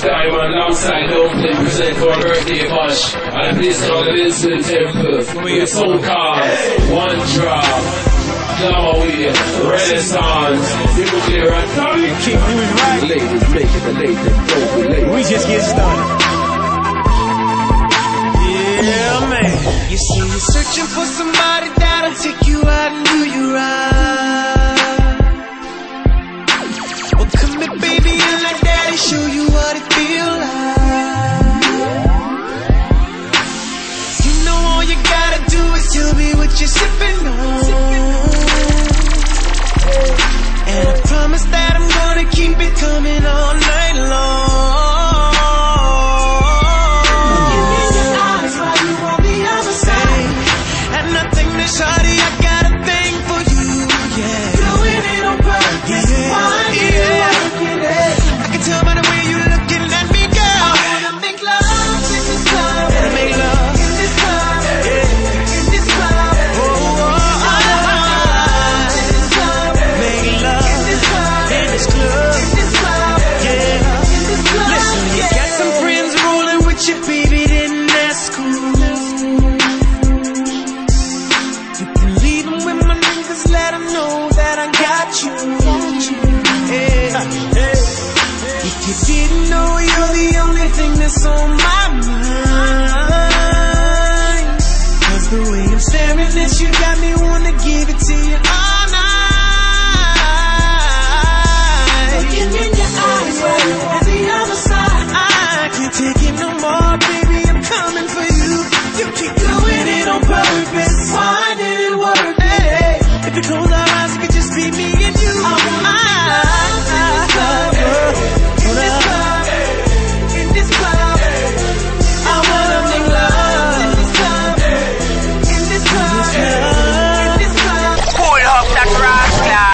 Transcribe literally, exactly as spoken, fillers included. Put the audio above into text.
Diamond alongside Dumpling, present for a birthday bash. And the place called the Linson Temple. We get soul cars, one drop. Now we Renaissance. People clear and Tommy King, you was right. Ladies make it, the ladies don't be late. We just get started. Yeah, man. You see, you're searching for somebody that'll take you out and do you right. Well, come here, baby, and let daddy show you what it feel like. You know all you gotta do is tell me what you're sipping on. And I promise that I'm gonna keep it coming all night long. Give me your eyes while you on the other side. And I think that shawty, I got a thing for you, yeah. Doing it on purpose, yeah, why you yeah. Looking at? I can tell by the way you looking at me, girl. I wanna make love in this club. Wanna make love in this club, yeah. In this club, oh, oh, oh. You, baby, then that's cool. You can leave them with my niggas, let them know that I got you. Hey, hey. If you didn't know, you're the only thing that's on my mind. Cause the way I'm staring at you got me wanna give it to you